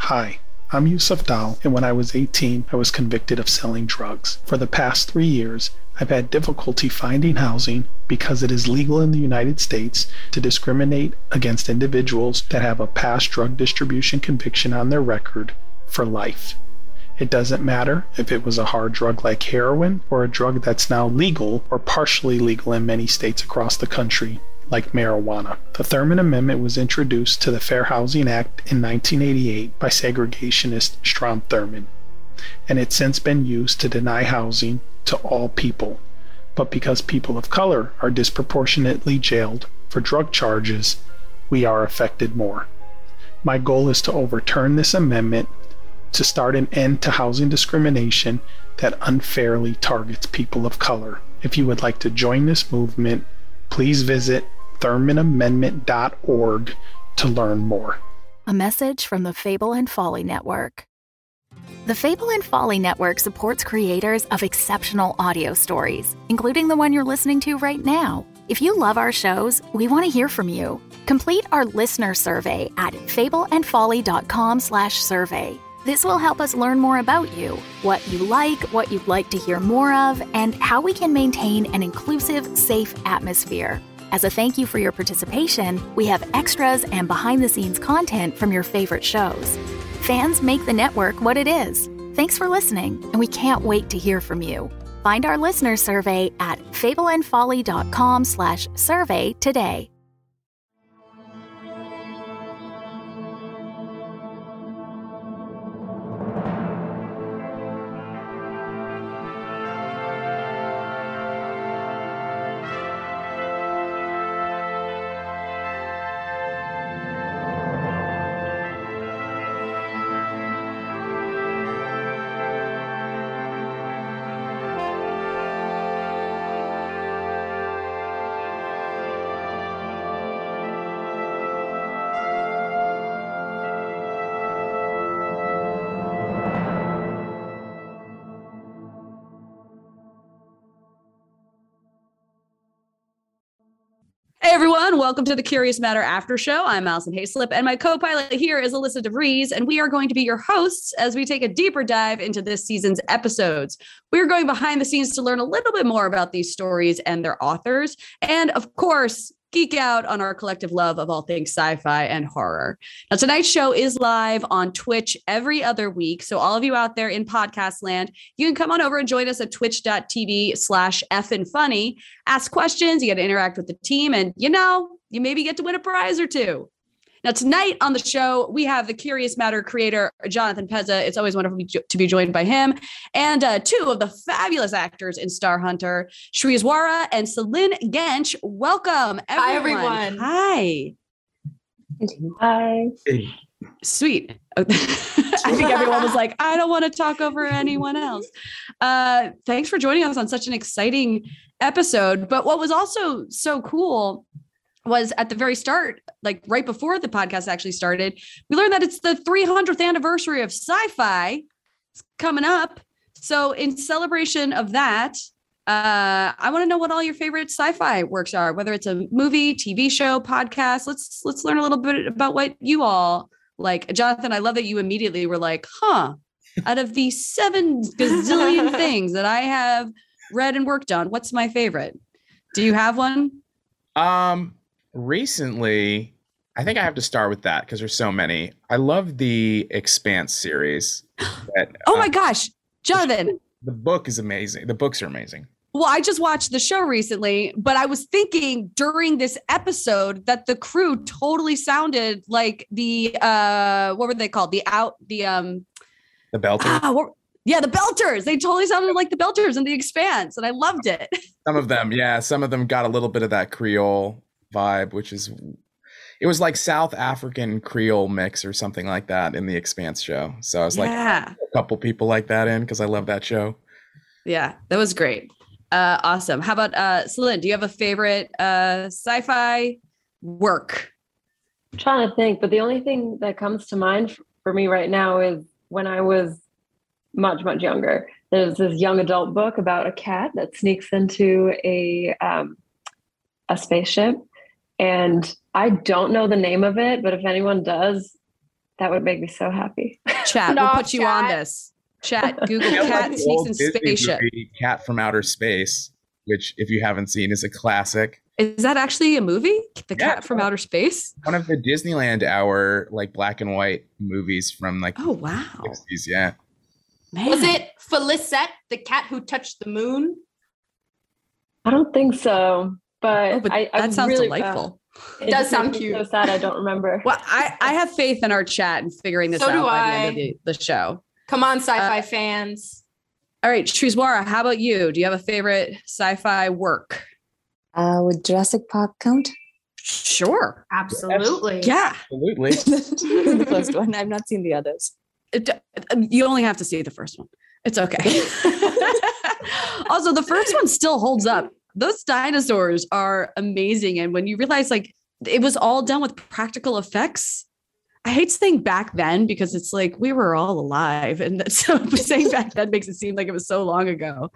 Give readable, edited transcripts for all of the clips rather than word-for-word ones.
Hi, I'm Yusuf Dal, and when I was 18, I was convicted of selling drugs. For the past 3 years, I've had difficulty finding housing because it is legal in the United States to discriminate against individuals that have a past drug distribution conviction on their record for life. It doesn't matter if it was a hard drug like heroin or a drug that's now legal or partially legal in many states across the country, like marijuana. The Thurmond Amendment was introduced to the Fair Housing Act in 1988 by segregationist Strom Thurmond, and it's since been used to deny housing to all people. But because people of color are disproportionately jailed for drug charges, we are affected more. My goal is to overturn this amendment to start an end to housing discrimination that unfairly targets people of color. If you would like to join this movement, please visit ThurmondAmendment.org to learn more. A message from the Fable and Folly Network. The Fable and Folly Network supports creators of exceptional audio stories, including the one you're listening to right now. If you love our shows, we want to hear from you. Complete our listener survey at fableandfolly.com/survey. This will help us learn more about you, what you like, what you'd like to hear more of, and how we can maintain an inclusive, safe atmosphere. As a thank you for your participation, we have extras and behind-the-scenes content from your favorite shows. Fans make the network what it is. Thanks for listening, and we can't wait to hear from you. Find our listener survey at fableandfolly.com/survey today. Hey everyone, welcome to the Curious Matter After Show. I'm Allison Hayslip, and my co-pilot here is Alyssa DeVries, and we are going to be your hosts as we take a deeper dive into this season's episodes. We're going behind the scenes to learn a little bit more about these stories and their authors, and of course, geek out on our collective love of all things sci-fi and horror. Now, tonight's show is live on Twitch every other week. So all of you out there in podcast land, you can come on over and join us at twitch.tv/fnfunny, ask questions, you get to interact with the team, and you maybe get to win a prize or two. Now, tonight on the show, we have the Curious Matter creator, Jonathan Pezza. It's always wonderful to be joined by him. And two of the fabulous actors in Star Hunter, Shreezwara and Celine Gench. Welcome, everyone. Hi, everyone. Hi. Hi. Sweet. I think everyone was like, I don't want to talk over anyone else. Thanks for joining us on such an exciting episode. But what was also so cool was at the very start, like right before the podcast actually started, we learned that it's the 300th anniversary of sci-fi. It's coming up. So in celebration of that, I want to know what all your favorite sci-fi works are, whether it's a movie, TV show, podcast. Let's learn a little bit about what you all like. Jonathan, I love that you immediately were like, out of the 7 gazillion things that I have read and worked on, what's my favorite? Do you have one? Recently, I think I have to start with that because there's so many. I love the Expanse series. Oh my gosh, Jonathan. The book is amazing. The books are amazing. Well, I just watched the show recently, but I was thinking during this episode that the crew totally sounded like the what were they called? The Belters. The Belters. They totally sounded like the Belters in The Expanse, and I loved it. Some of them got a little bit of that Creole vibe, it was like South African Creole mix or something like that in the Expanse show. So I was like, a couple people like that in because I love that show. Yeah, that was great. Awesome. How about Celine? Do you have a favorite sci-fi work? I'm trying to think, but the only thing that comes to mind for me right now is when I was much, much younger. There's this young adult book about a cat that sneaks into a spaceship. And I don't know the name of it, but if anyone does, That would make me so happy. Chat, we'll put you on this. Chat, Google Cat Sneaks in Spaceship. Cat from Outer Space, which, if you haven't seen, is a classic. Is that actually a movie? The Cat from Outer Space? One of the Disneyland Hour, like, black and white movies from, like, oh, wow. the 60s, yeah. Man. Was it Felicette, the cat who touched the moon? I don't think so, but that sounds really, delightful. It does sound cute. So sad I don't remember. Well, I have faith in our chat and figuring this out by the end of the show. Come on, sci-fi fans. All right, Shrezwara, how about you? Do you have a favorite sci-fi work? Would Jurassic Park count? Sure. Absolutely. Yeah. Absolutely. The first one. I've not seen the others. You only have to see the first one. It's okay. Also, the first one still holds up. Those dinosaurs are amazing. And when you realize like it was all done with practical effects, I hate saying back then because it's like we were all alive. And so saying back then makes it seem like it was so long ago.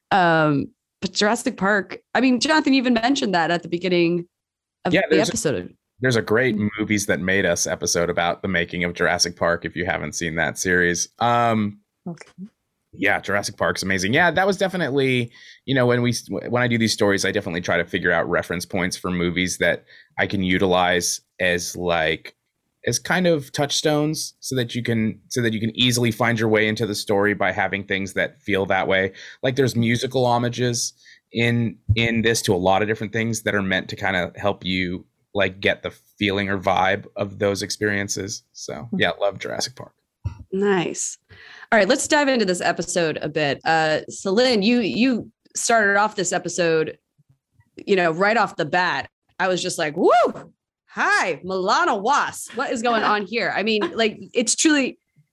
But Jurassic Park, I mean, Jonathan, you even mentioned that at the beginning of the episode. There's a great Movies That Made Us episode about the making of Jurassic Park, if you haven't seen that series. Okay. Yeah, Jurassic Park's amazing. Yeah, that was definitely, when I do these stories, I definitely try to figure out reference points for movies that I can utilize as kind of touchstones so that you can easily find your way into the story by having things that feel that way. Like there's musical homages in this to a lot of different things that are meant to kind of help you like get the feeling or vibe of those experiences. So yeah, love Jurassic Park. Nice. All right, let's dive into this episode a bit. Celine, you started off this episode, right off the bat. I was just like, woo, hi, Milana Was. What is going on here? I mean, like, it's truly,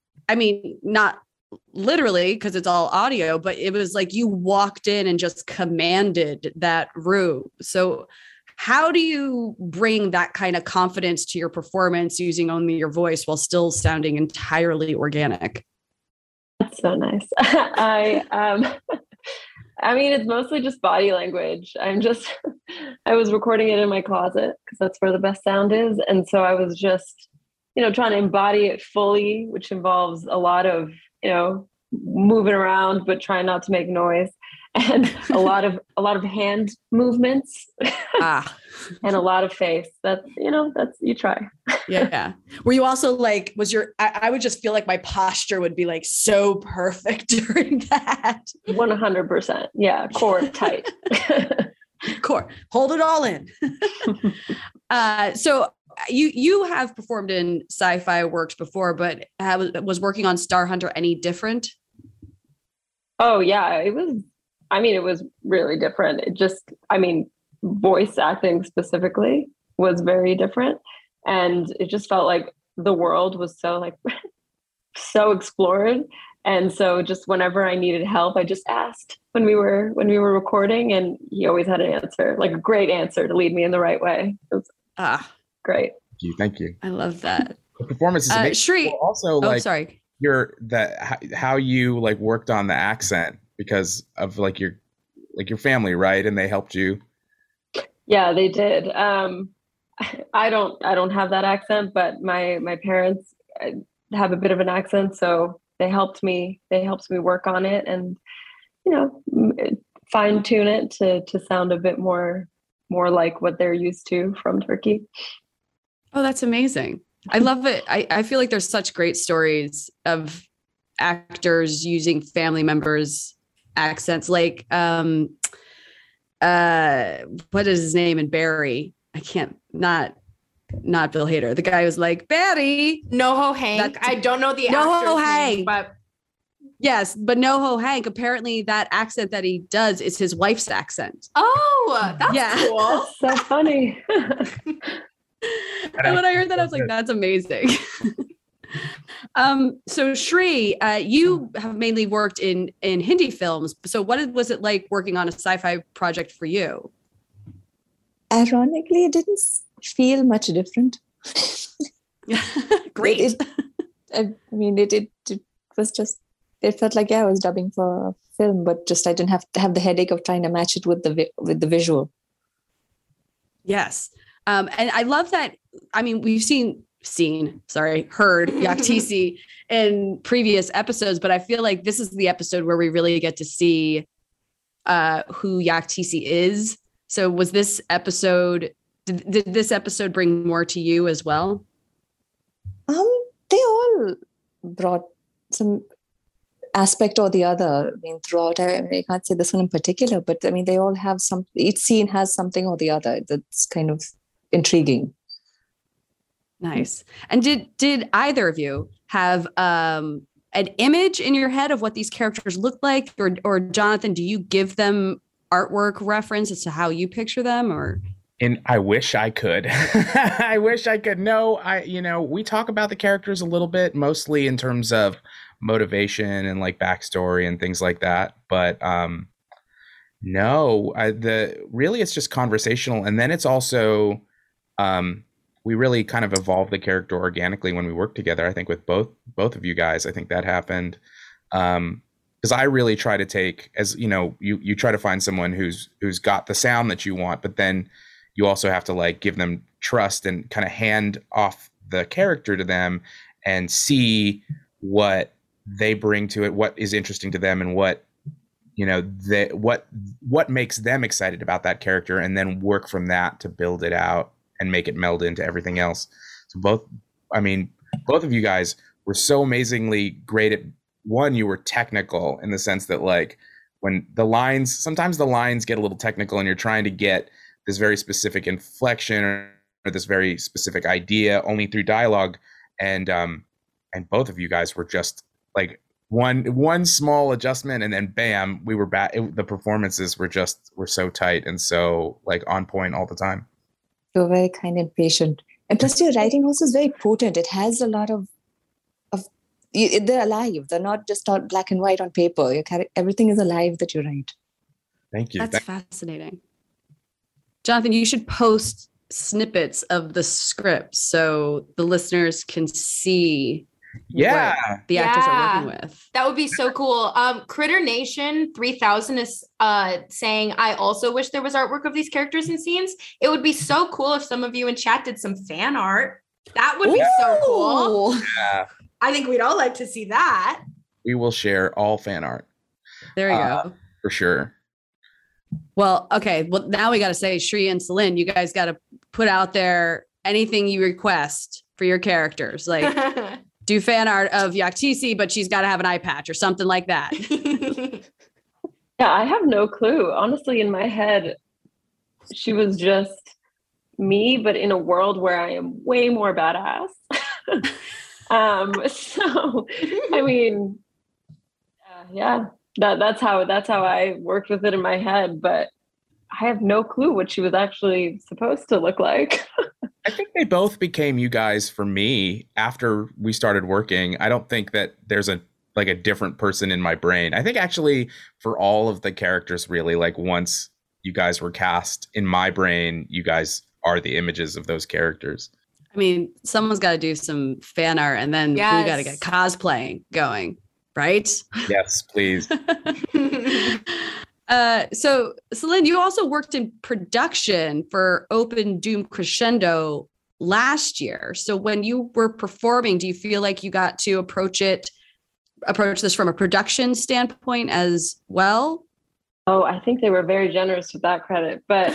not literally because it's all audio, but it was like you walked in and just commanded that room. So how do you bring that kind of confidence to your performance using only your voice while still sounding entirely organic? That's so nice. It's mostly just body language. I was recording it in my closet because that's where the best sound is. And so I was just, trying to embody it fully, which involves a lot of, moving around, but trying not to make noise. And a lot of hand movements and a lot of face. That's you try. Yeah. Were you also like, I would just feel like my posture would be like so perfect during that. 100%. Yeah. Core tight. Core, hold it all in. So you have performed in sci-fi works before, but was working on Star Hunter any different? Oh yeah, it was really different. It just, voice acting specifically was very different. And it just felt like the world was so so explored. And so just whenever I needed help, I just asked when we were recording, and he always had an answer, like a great answer to lead me in the right way. It was great. Thank you. I love that. The performance is amazing. Shri, also, sorry. How you like worked on the accent because of like your family, right? And they helped you. Yeah, they did. I don't have that accent, but my parents have a bit of an accent, so they helped me work on it and fine tune it to sound a bit more like what they're used to from Turkey. Oh, that's amazing. I love it. I feel like there's such great stories of actors using family members' accents. Like, what is his name in Barry? I can't, not Bill Hader. The guy who's like, Barry. NoHo Hank. I don't know the actor's name, but. Yes, but NoHo Hank, apparently that accent that he does is his wife's accent. Oh, that's cool. So funny. And when I heard that, I was like, that's amazing. So Shri, you have mainly worked in Hindi films. So what was it like working on a sci-fi project for you? Ironically, it didn't feel much different. Great. It was just, it felt like, I was dubbing for a film, but just I didn't have to have the headache of trying to match it with the visual. Yes. And I love that. We've seen heard Yaktisi in previous episodes, but I feel like this is the episode where we really get to see who Yaktisi is. So was this episode, did this episode bring more to you as well? They all brought some aspect or the other. I mean, throughout, I can't say this one in particular, but I mean, they all have each scene has something or the other that's kind of intriguing. Nice. And did either of you have an image in your head of what these characters look like? Or Jonathan, do you give them artwork reference as to how you picture them? Or I wish I could. I wish I could. No, we talk about the characters a little bit, mostly in terms of motivation and like backstory and things like that. But no, really it's just conversational. And then it's also we really kind of evolved the character organically when we worked together. I think with both of you guys, I think that happened. Because I really try to take, as you try to find someone who's got the sound that you want, but then you also have to like give them trust and kind of hand off the character to them and see what they bring to it, what is interesting to them, and what makes them excited about that character, and then work from that to build it out and make it meld into everything else. So both of you guys were so amazingly great at one. You were technical in the sense that like when sometimes the lines get a little technical and you're trying to get this very specific inflection or this very specific idea only through dialogue. And both of you guys were just like one small adjustment and then bam, we were back. The performances were so tight and so like on point all the time. You're very kind and patient. And plus your writing also is very potent. It has a lot of they're alive. They're not just all black and white on paper. Everything is alive that you write. Thank you. That's fascinating. Jonathan, you should post snippets of the script so the listeners can see what the actors are working with. That would be so cool. Critter Nation 3000 is saying, I also wish there was artwork of these characters and scenes. It would be so cool if some of you in chat did some fan art. That would be so cool. Yeah. I think we'd all like to see that. We will share all fan art. There you go. For sure. Well, okay. Well, now we got to say, Shri and Celine, you guys got to put out there anything you request for your characters. Like do fan art of Yaktisi, but she's got to have an eye patch or something like that. Yeah, I have no clue. Honestly, in my head, she was just me, but in a world where I am way more badass. So, I mean, yeah, that's how I worked with it in my head, but I have no clue what she was actually supposed to look like. I think they both became you guys for me after we started working. I don't think that there's a different person in my brain. I think actually for all of the characters, really, like once you guys were cast in my brain, you guys are the images of those characters. I mean, someone's got to do some fan art and then we got to get cosplaying going, right? Yes, please. So Celine, you also worked in production for Open Doom Crescendo last year. So when you were performing, do you feel like you got to approach this from a production standpoint as well? Oh, I think they were very generous with that credit, but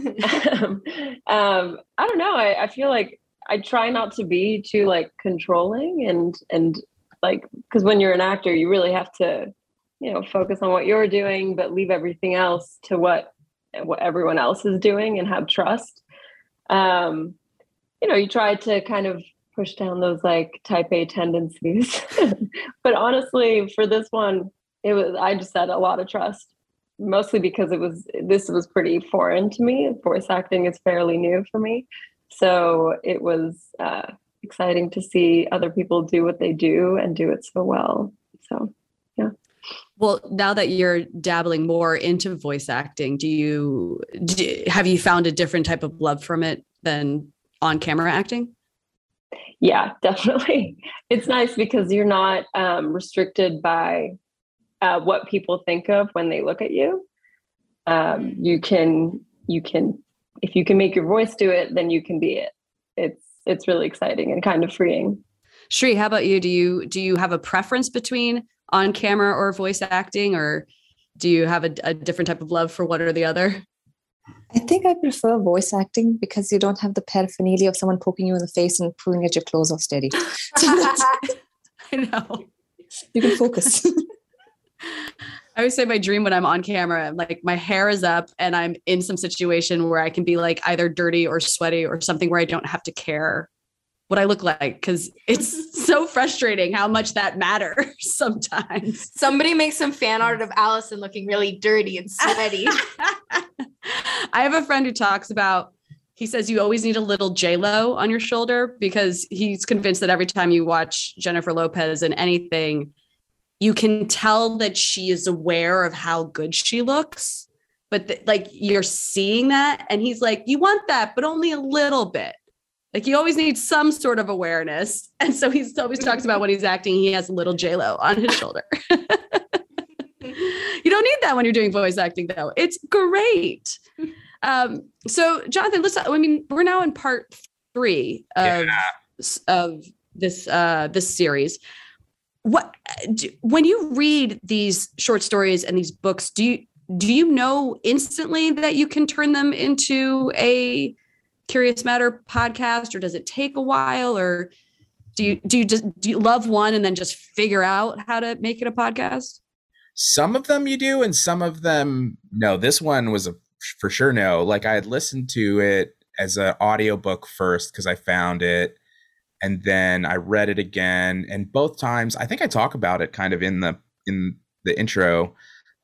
I don't know. I feel like I try not to be too like controlling and like, because when you're an actor, you really have to, focus on what you're doing, but leave everything else to what everyone else is doing and have trust. You try to kind of push down those like type A tendencies, but honestly, for this one, I just had a lot of trust, mostly because this was pretty foreign to me. Voice acting is fairly new for me. So it was exciting to see other people do what they do and do it so well. So, yeah. Well, now that you're dabbling more into voice acting, have you found a different type of love from it than on-camera acting? Yeah, definitely. It's nice because you're not restricted by what people think of when they look at you. You can, if you can make your voice do it, then you can be it. it's really exciting and kind of freeing. Shri, how about you? Do you have a preference between on camera or voice acting, or do you have a different type of love for one or the other? I think I prefer voice acting because you don't have the paraphernalia of someone poking you in the face and pulling at your clothes off steady. So I know. You can focus. I always say my dream when I'm on camera, like my hair is up and I'm in some situation where I can be like either dirty or sweaty or something where I don't have to care what I look like, because it's so frustrating how much that matters sometimes. Somebody make some fan art of Allison looking really dirty and sweaty. I have a friend who talks about, he says you always need a little J-Lo on your shoulder because he's convinced that every time you watch Jennifer Lopez in anything, you can tell that she is aware of how good she looks, but like you're seeing that. And he's like, you want that, but only a little bit. Like you always need some sort of awareness. And so he's always talks about when he's acting, he has a little J-Lo on his shoulder. You don't need that when you're doing voice acting though. It's great. So Jonathan, listen, I mean, we're now in part 3 of this series. When you read these short stories and these books, do you know instantly that you can turn them into a Curious Matter podcast, or does it take a while, or do you love one and then just figure out how to make it a podcast? Some of them you do, and some of them no. This one was for sure no. Like I had listened to it as an audiobook first because I found it, and then I read it again, and both times I think I talk about it kind of in the intro.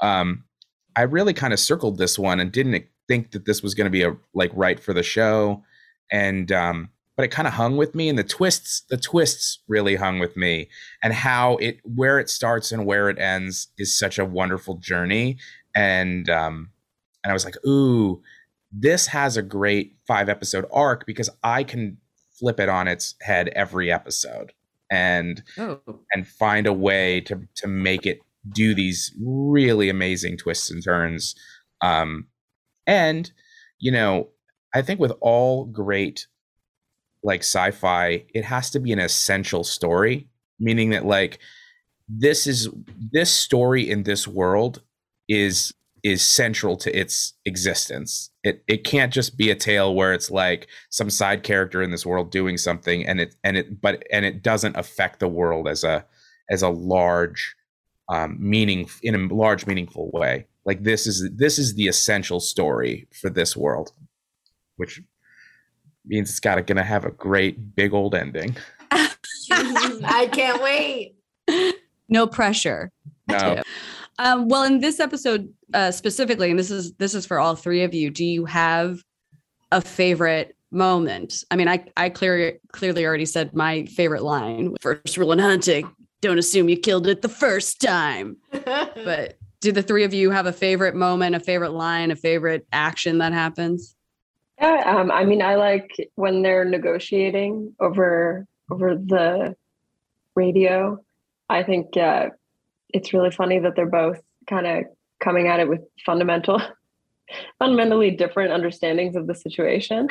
I really kind of circled this one and didn't think that this was going to be right for the show, and but it kind of hung with me, and the twists really hung with me, and where it starts and where it ends is such a wonderful journey, and I was like, ooh, this has a great 5-episode arc because I can flip it on its head every episode and find a way to make it do these really amazing twists and turns. And, you know, I think with all great like sci-fi, it has to be an essential story, meaning that like this story in this world is central to its existence. It can't just be a tale where it's like some side character in this world doing something and it doesn't affect the world as a large meaningful way. Like this is the essential story for this world, which means it's gonna have a great big old ending. I can't wait. No pressure. No. Well, in this episode specifically, and this is for all three of you, do you have a favorite moment? I mean, I clearly already said my favorite line. First rule in hunting, don't assume you killed it the first time. But do the three of you have a favorite moment, a favorite line, a favorite action that happens? Yeah, I mean, I like when they're negotiating over the radio. I think it's really funny that they're both kind of coming at it with fundamentally different understandings of the situation.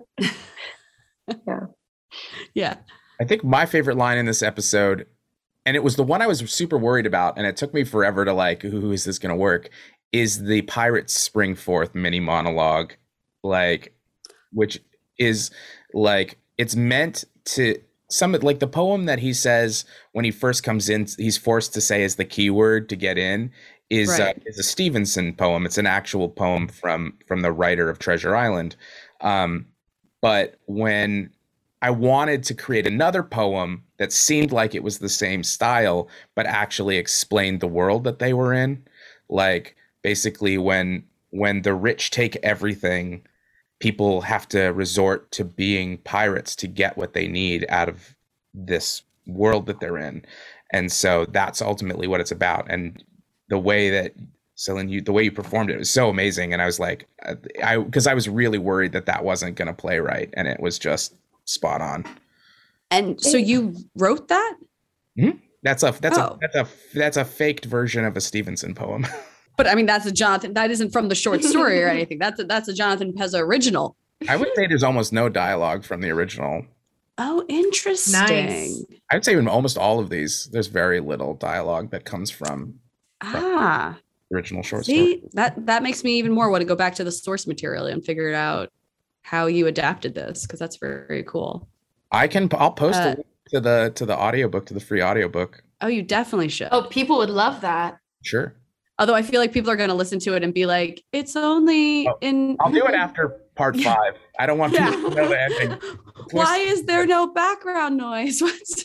Yeah. I think my favorite line in this episode, and it was the one I was super worried about, and it took me forever to like, who is this going to work, is the Pirates Spring Forth mini monologue, like, which is like, it's meant to like the poem that he says when he first comes in, he's forced to say as the keyword to get in is a Stevenson poem. It's an actual poem from the writer of Treasure Island. But when I wanted to create another poem that seemed like it was the same style, but actually explained the world that they were in, like basically when the rich take everything, people have to resort to being pirates to get what they need out of this world that they're in. And so that's ultimately what it's about. And the way that Celine, the way you performed it was so amazing. And I was like, because I was really worried that wasn't going to play right. And it was just spot on. And so you wrote that? Mm-hmm. That's a faked version of a Stevenson poem. But I mean, that's a Jonathan. That isn't from the short story or anything. That's a Jonathan Pezza original. I would say there's almost no dialogue from the original. Oh, interesting. Nice. I'd say in almost all of these, there's very little dialogue that comes from original short story. That makes me even more want to go back to the source material and figure out how you adapted this, because that's very, very cool. I'll post a link to the audiobook, to the free audiobook. Oh, you definitely should. Oh, people would love that. Sure. Although I feel like people are going to listen to it and be like, it's only in... I'll do it after part 5. I don't want people to know the ending. Why is there no background noise?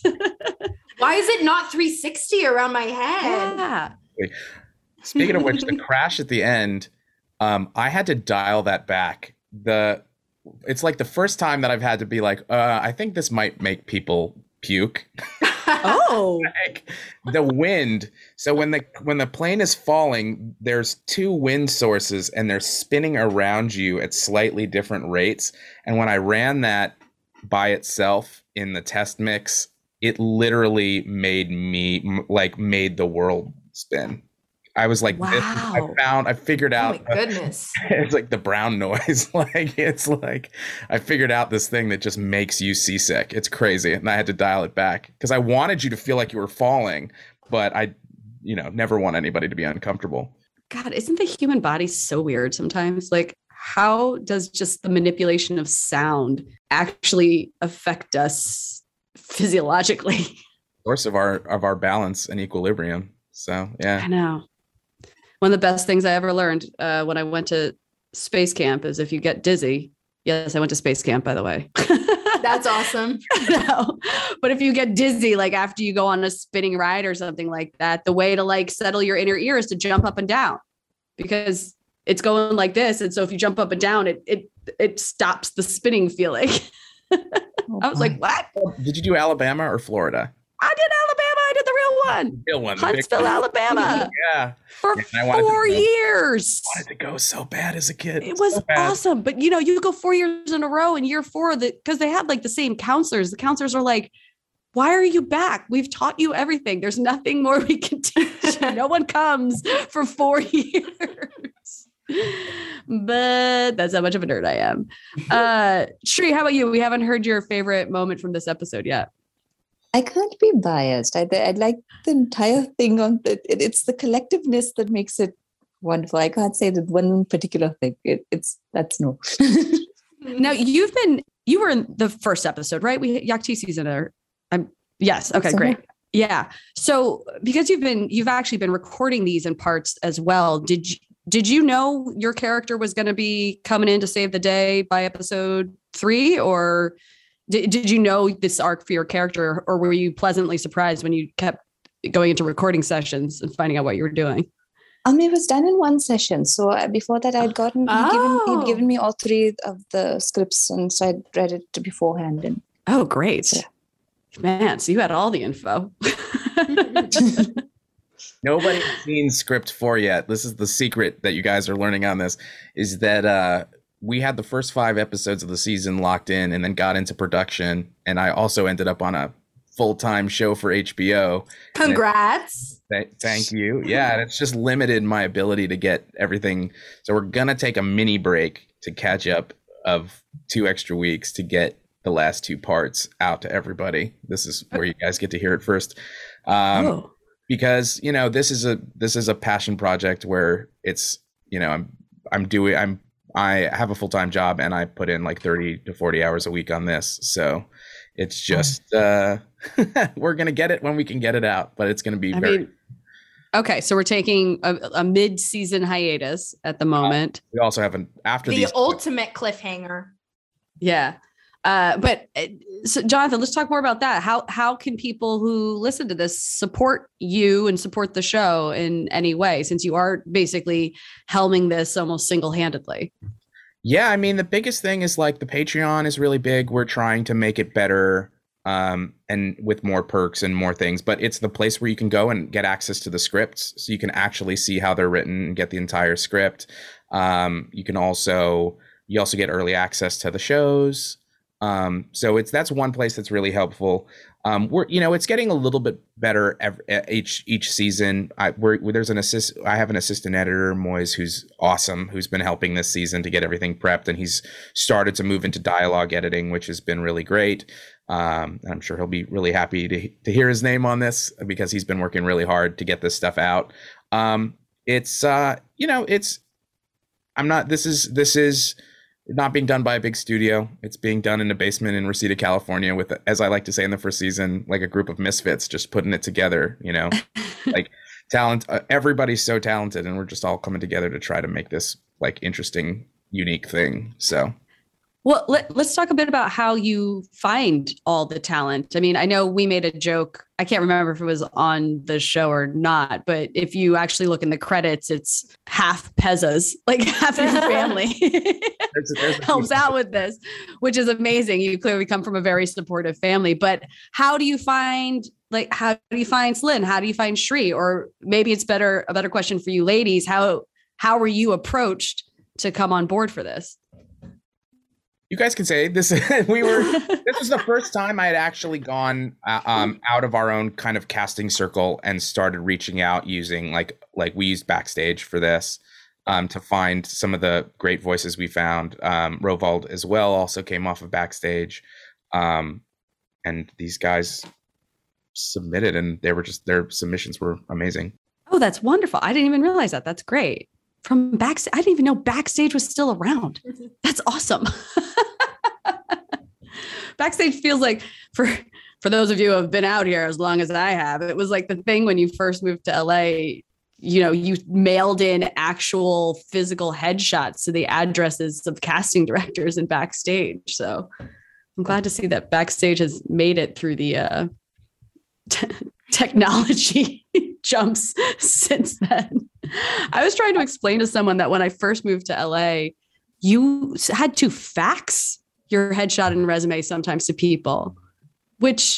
Why is it not 360 around my head? Yeah. Speaking of which, the crash at the end, I had to dial that back. It's like the first time that I've had to be like, I think this might make people puke. Oh. Like, the wind. So when the plane is falling, there's 2 wind sources and they're spinning around you at slightly different rates. And when I ran that by itself in the test mix, it literally made the world spin. I was like, wow. I figured out. Oh my goodness. It's like the brown noise. It's like, I figured out this thing that just makes you seasick. It's crazy. And I had to dial it back because I wanted you to feel like you were falling, but I, never want anybody to be uncomfortable. God, isn't the human body so weird sometimes? Like, how does just the manipulation of sound actually affect us physiologically? Source of our balance and equilibrium. So, yeah. I know. One of the best things I ever learned when I went to space camp is if you get dizzy. Yes, I went to space camp, by the way. That's awesome. No, but if you get dizzy, like after you go on a spinning ride or something like that, the way to like settle your inner ear is to jump up and down, because it's going like this. And so if you jump up and down, it stops the spinning feeling. I was like, what? Did you do Alabama or Florida? I did Alabama. I did the real one. Huntsville, Alabama. Yeah. For 4 years. I wanted to go so bad as a kid. It was awesome. But you go 4 years in a row, and year 4, because they had like the same counselors. The counselors are like, why are you back? We've taught you everything. There's nothing more we can teach you. No one comes for 4 years. But that's how much of a nerd I am. Shri, how about you? We haven't heard your favorite moment from this episode yet. I can't be biased. I like the entire thing on it's the collectiveness that makes it wonderful. I can't say that one particular thing. That's no. Now you were in the first episode, right? Yakti season. Yes. Okay, great. Yeah. So because you've actually been recording these in parts as well. Did you know your character was going to be coming in to save the day by episode 3, or did you know this arc for your character, or were you pleasantly surprised when you kept going into recording sessions and finding out what you were doing? It was done in one session. So before that, he'd given me all 3 of the scripts, and so I'd read it beforehand. And oh, great, man! So you had all the info. Nobody's seen script 4 yet. This is the secret that you guys are learning on this, is that we had the first 5 episodes of the season locked in and then got into production. And I also ended up on a full-time show for HBO. Congrats. Thank you. Yeah, and it's just limited my ability to get everything. So we're going to take a mini break to catch up of 2 extra weeks to get the last 2 parts out to everybody. This is where you guys get to hear it first. Because, this is a passion project where it's, I have a full-time job and I put in like 30 to 40 hours a week on this. So it's just, we're going to get it when we can get it out, but it's going to be okay. So we're taking a mid-season hiatus at the moment. We also have the ultimate cliffhanger. Yeah. So Jonathan, let's talk more about that. How can people who listen to this support you and support the show in any way, since you are basically helming this almost single-handedly? Yeah, I mean, the biggest thing is like the Patreon is really big. We're trying to make it better and with more perks and more things, but it's the place where you can go and get access to the scripts, so you can actually see how they're written and get the entire script. You also get early access to the shows. So that's one place that's really helpful. It's getting a little bit better each season. I have an assistant editor, Moise, who's awesome, who's been helping this season to get everything prepped, and he's started to move into dialogue editing, which has been really great. I'm sure he'll be really happy to hear his name on this because he's been working really hard to get this stuff out. This is not being done by a big studio. It's being done in a basement in Reseda, California with, as I like to say in the first season, like a group of misfits just putting it together, like talent. Everybody's so talented, and we're just all coming together to try to make this like interesting, unique thing. So. Well, let's talk a bit about how you find all the talent. I mean, I know we made a joke. I can't remember if it was on the show or not, but if you actually look in the credits, it's half Pezzas, like half your family helps out with this, which is amazing. You clearly come from a very supportive family, but how do you find Slyn? How do you find Shri? Or maybe it's a better question for you ladies. How were you approached to come on board for this? You guys can say this. This was the first time I had actually gone out of our own kind of casting circle and started reaching out using like we used Backstage for this to find some of the great voices we found. Rovald as well also came off of Backstage, and these guys submitted, and their submissions were amazing. Oh, that's wonderful! I didn't even realize that. That's great. From Backstage, I didn't even know Backstage was still around. That's awesome. Backstage feels like, for those of you who have been out here as long as I have, it was like the thing when you first moved to LA, you mailed in actual physical headshots to the addresses of casting directors in Backstage. So I'm glad to see that Backstage has made it through the technology jumps since then. I was trying to explain to someone that when I first moved to LA, you had to fax your headshot and resume sometimes to people, which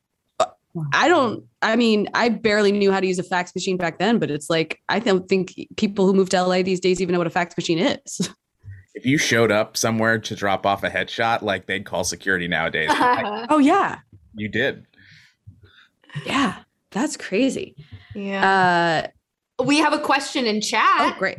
I barely knew how to use a fax machine back then, but it's like, I don't think people who move to LA these days even know what a fax machine is. If you showed up somewhere to drop off a headshot, like they'd call security nowadays. Oh yeah. You did. Yeah. That's crazy. Yeah. We have a question in chat. Oh, great.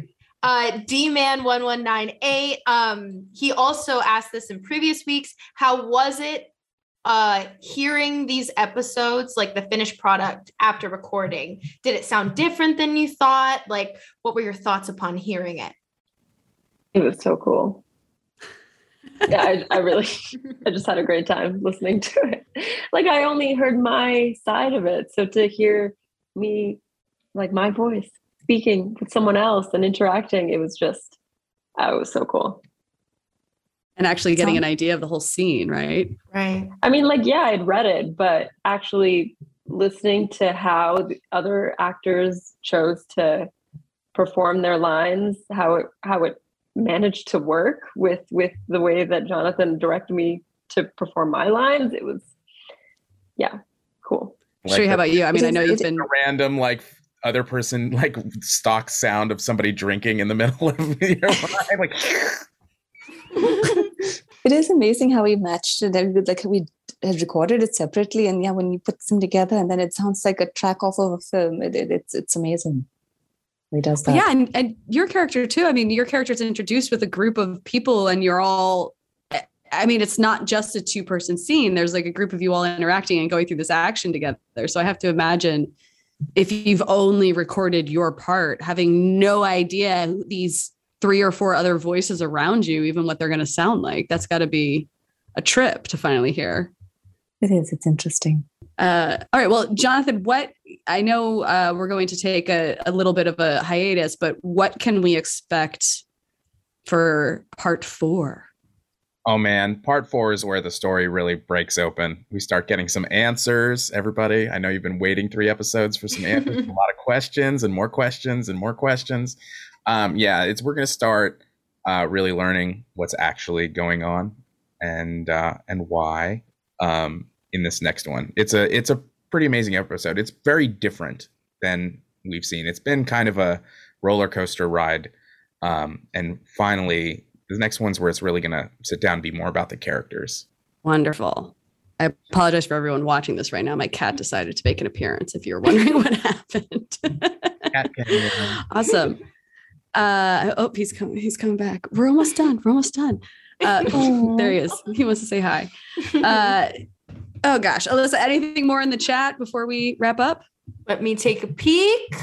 DMan1198. He also asked this in previous weeks. How was it hearing these episodes, like the finished product after recording? Did it sound different than you thought? Like, what were your thoughts upon hearing it? It was so cool. Yeah, I just had a great time listening to it. Like, I only heard my side of it. So to hear me, like my voice speaking with someone else and interacting, it was so cool. And actually getting an idea of the whole scene, right? Right. I mean, like, yeah, I'd read it, but actually listening to how the other actors chose to perform their lines, how it managed to work with the way that Jonathan directed me to perform my lines, it was, yeah, cool. Shri, how about you? I mean, I know you've been a random other person stock sound of somebody drinking in the middle of your line, like. It is amazing how we matched it. Like we had recorded it separately, and yeah, when you put them together, and then it sounds like a track off of a film. It's amazing. He does that. Yeah, and your character too. I mean, your character is introduced with a group of people, and you're all. I mean, it's not just a 2-person scene. There's like a group of you all interacting and going through this action together. So I have to imagine, if you've only recorded your part, having no idea who these 3 or 4 other voices around you, even what they're going to sound like, that's got to be a trip to finally hear. It is. It's interesting. All right. Well, Jonathan, I know we're going to take a little bit of a hiatus, but what can we expect for part 4? Oh man, part 4 is where the story really breaks open. We start getting some answers, everybody. I know you've been waiting 3 episodes for some answers, a lot of questions and more questions and more questions. We're going to start really learning what's actually going on and why in this next one. It's a pretty amazing episode. It's very different than we've seen. It's been kind of a roller coaster ride. And finally, the next one's where it's really going to sit down and be more about the characters. Wonderful. I apologize for everyone watching this right now. My cat decided to make an appearance, if you're wondering what happened. Awesome. He's coming back. We're almost done. There he is. He wants to say hi. Oh gosh. Alyssa, anything more in the chat before we wrap up? Let me take a peek.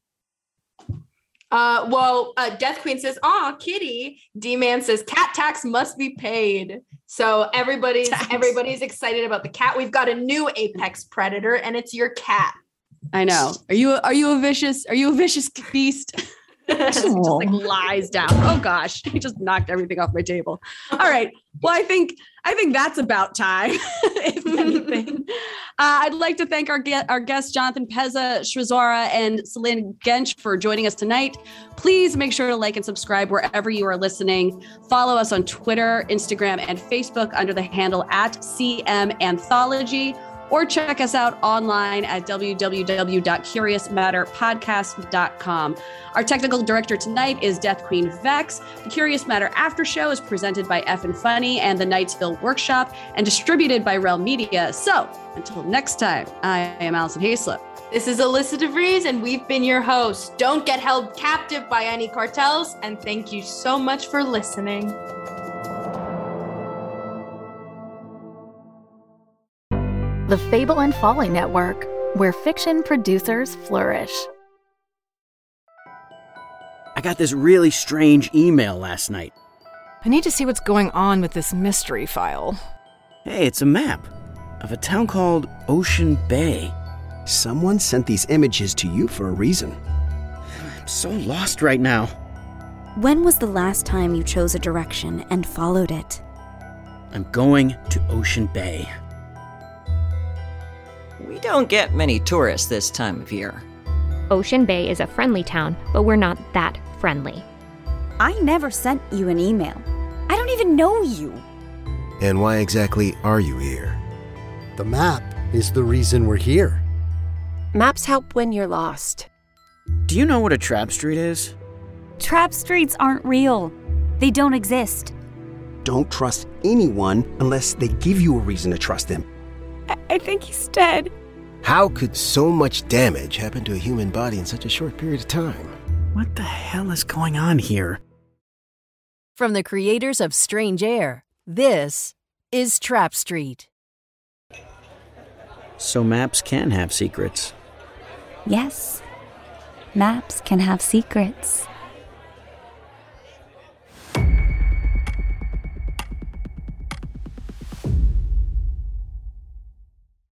Death Queen says, "Aw, kitty." D-Man says, "Cat tax must be paid." So everybody's excited about the cat. We've got a new apex predator, and it's your cat. I know. Are you a vicious beast? just like lies down. Oh gosh, he just knocked everything off my table. All right. Well, I think that's about time. If anything, I'd like to thank our guests, Jonathan Pezza, Shrazora, and Celine Gensch for joining us tonight. Please make sure to like and subscribe wherever you are listening. Follow us on Twitter, Instagram, and Facebook under the handle @CMAnthology. Or check us out online at www.curiousmatterpodcast.com. Our technical director tonight is Death Queen Vex. The Curious Matter After Show is presented by Effin Funny and the Knightsville Workshop and distributed by Rel Media. So until next time, I am Allison Hayslip. This is Alyssa DeVries, and we've been your hosts. Don't get held captive by any cartels, and thank you so much for listening. The Fable and Folly Network, where fiction producers flourish. I got this really strange email last night. I need to see what's going on with this mystery file. Hey, it's a map of a town called Ocean Bay. Someone sent these images to you for a reason. I'm so lost right now. When was the last time you chose a direction and followed it? I'm going to Ocean Bay. We don't get many tourists this time of year. Ocean Bay is a friendly town, but we're not that friendly. I never sent you an email. I don't even know you. And why exactly are you here? The map is the reason we're here. Maps help when you're lost. Do you know what a trap street is? Trap streets aren't real. They don't exist. Don't trust anyone unless they give you a reason to trust them. I think he's dead. How could so much damage happen to a human body in such a short period of time? What the hell is going on here? From the creators of Strange Air, this is Trap Street. So maps can have secrets. Yes. Maps can have secrets.